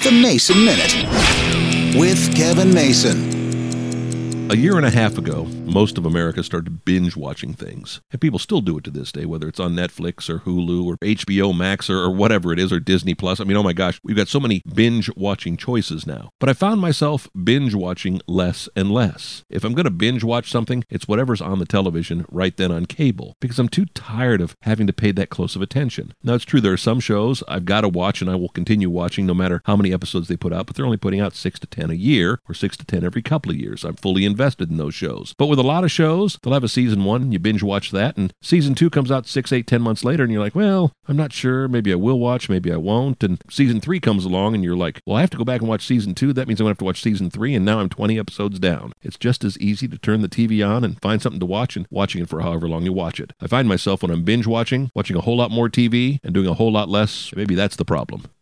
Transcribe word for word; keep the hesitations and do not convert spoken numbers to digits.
The Mason Minute with Kevin Mason. A year and a half ago, most of America started binge-watching things. And people still do it to this day, whether it's on Netflix or Hulu or H B O Max or, or whatever it is, or Disney Plus. I mean, oh my gosh, we've got so many binge-watching choices now. But I found myself binge-watching less and less. If I'm going to binge-watch something, it's whatever's on the television right then on cable, because I'm too tired of having to pay that close of attention. Now, it's true, there are some shows I've got to watch and I will continue watching no matter how many episodes they put out, but they're only putting out six to ten a year or six to ten every couple of years. I'm fully invested in those shows. But with a lot of shows, they'll have a season one and you binge watch that, and season two comes out six, eight, ten months later and you're like, well, I'm not sure. Maybe I will watch, maybe I won't. And season three comes along and you're like, well, I have to go back and watch season two. That means I'm going to have to watch season three, and now I'm twenty episodes down. It's just as easy to turn the T V on and find something to watch and watching it for however long you watch it. I find myself when I'm binge watching, watching a whole lot more T V and doing a whole lot less. Maybe that's the problem.